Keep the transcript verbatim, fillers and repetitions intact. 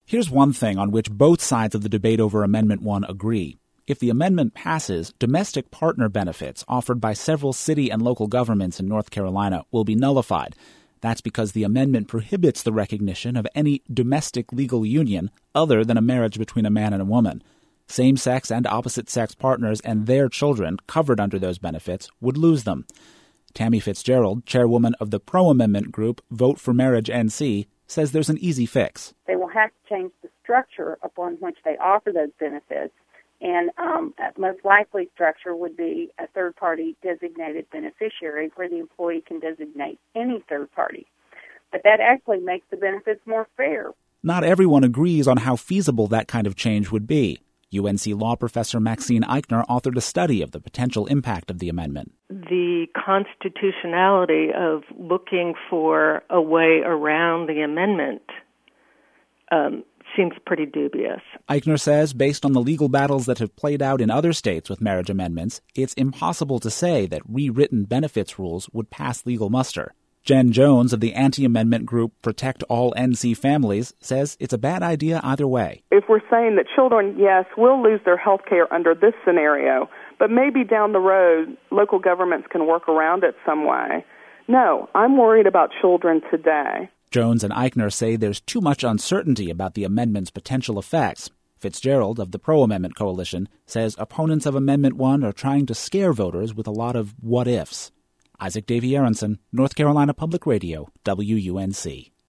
Here's one thing on which both sides of the debate over Amendment one agree. If the amendment passes, domestic partner benefits offered by several city and local governments in North Carolina will be nullified. That's because the amendment prohibits the recognition of any domestic legal union other than a marriage between a man and a woman. Same-sex and opposite-sex partners and their children covered under those benefits would lose them. Tammy Fitzgerald, chairwoman of the pro-amendment group Vote for Marriage N C, says there's an easy fix. They will have to change the structure upon which they offer those benefits. And um, a most likely structure would be a third-party designated beneficiary where the employee can designate any third party. But that actually makes the benefits more fair. Not everyone agrees on how feasible that kind of change would be. U N C law professor Maxine Eichner authored a study of the potential impact of the amendment. The constitutionality of looking for a way around the amendment um, seems pretty dubious. Eichner says, based on the legal battles that have played out in other states with marriage amendments, it's impossible to say that rewritten benefits rules would pass legal muster. Jen Jones of the anti-amendment group Protect All N C Families says it's a bad idea either way. If we're saying that children, yes, will lose their health care under this scenario, but maybe down the road local governments can work around it some way. No, I'm worried about children today. Jones and Eichner say there's too much uncertainty about the amendment's potential effects. Fitzgerald of the Pro-Amendment Coalition says opponents of Amendment one are trying to scare voters with a lot of what-ifs. Isaac Davey Aronson, North Carolina Public Radio, W U N C.